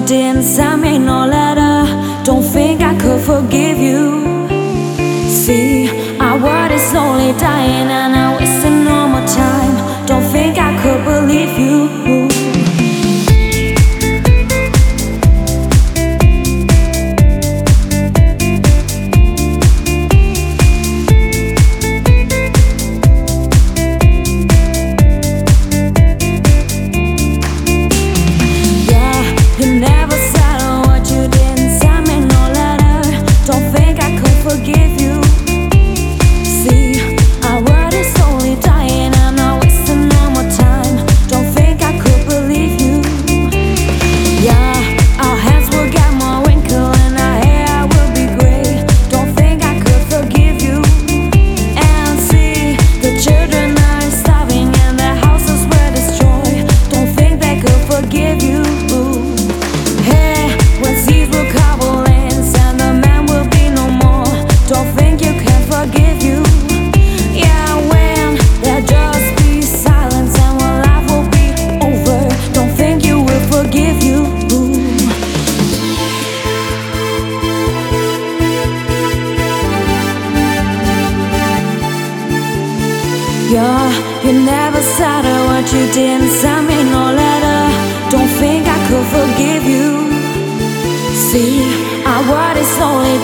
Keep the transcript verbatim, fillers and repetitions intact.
didn't send me no letter. Don't think I could forgive you. See, our world is slowly dying and I'm wasting no more time. Don't think I could believe you. Yeah, you never said a word, you didn't send me no letter. Don't think I could forgive you. See, our world is slowly